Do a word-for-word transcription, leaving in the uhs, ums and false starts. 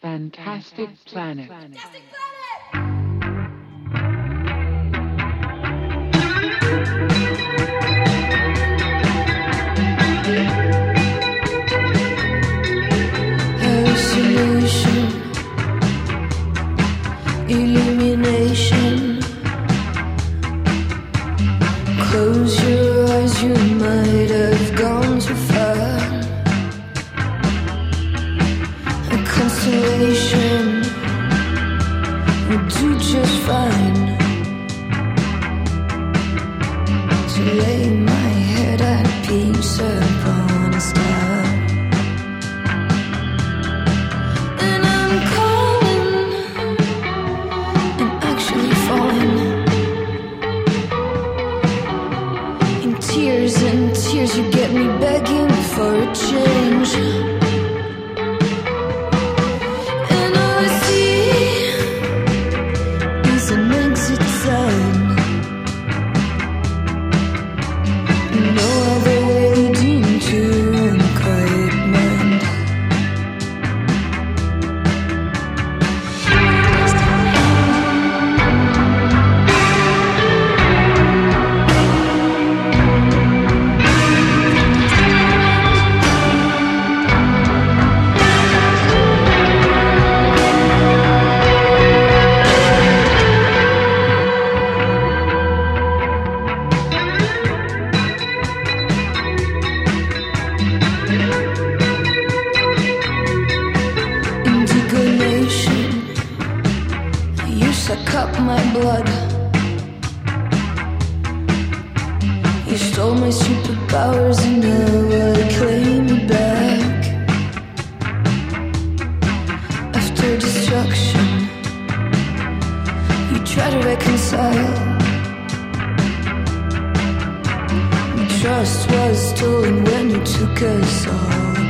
Fantastic Planet. Fantastic Planet! Hallucination, illumination. Close your eyes, you might have gone too far. A constellation would do just fine to lay my head at peace upon a star. And I'm calling and actually falling in tears and tears. You get me begging for a change. And all I see is an exit sign. No other way leading to unquiet mind. Indigo nation, you suck up my blood. You stole my superpowers and now I claim you back. After destruction, you try to reconcile. Trust was stolen when you took us all